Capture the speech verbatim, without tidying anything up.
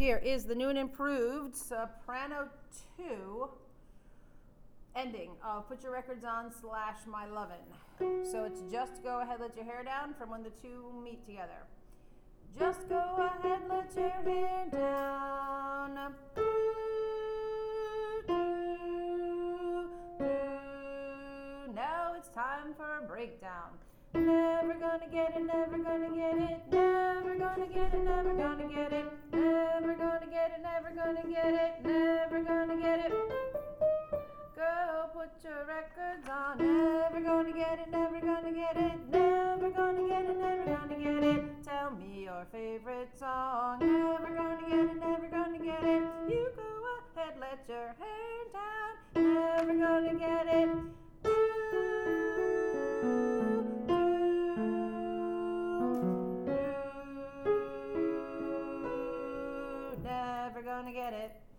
here is the new and improved Soprano two ending of Put Your Records On slash My Lovin'. So it's just go ahead, let your hair down from when the two meet together. Just go ahead, let your hair down. Do, do, do. Now it's time for a breakdown. Never gonna get it, never gonna get it, never gonna get it, never gonna get it, never gonna get it, never gonna get it, never gonna get it. Girl, put your records on. Never gonna get it, never gonna get it, never gonna get it, never gonna get it. Tell me your favorite song. Never gonna get it, never gonna get it. You go ahead, let your hair down. Never gonna get it. Do, do, do. Never gonna get it.